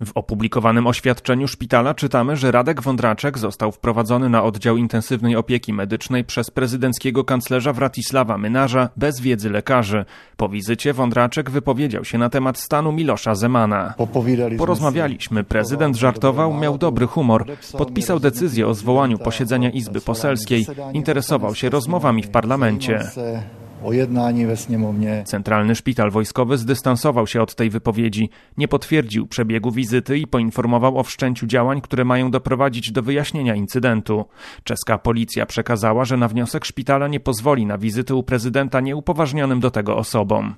W opublikowanym oświadczeniu szpitala czytamy, że Radek Wądraczek został wprowadzony na oddział intensywnej opieki medycznej przez prezydenckiego kanclerza Władysława Mynarza bez wiedzy lekarzy. Po wizycie Wądraczek wypowiedział się na temat stanu Milosza Zemana. Porozmawialiśmy, prezydent żartował, miał dobry humor. Podpisał decyzję o zwołaniu posiedzenia Izby Poselskiej. Interesował się rozmowami w parlamencie. Centralny Szpital Wojskowy zdystansował się od tej wypowiedzi. Nie potwierdził przebiegu wizyty i poinformował o wszczęciu działań, które mają doprowadzić do wyjaśnienia incydentu. Czeska policja przekazała, że na wniosek szpitala nie pozwoli na wizyty u prezydenta nieupoważnionym do tego osobom.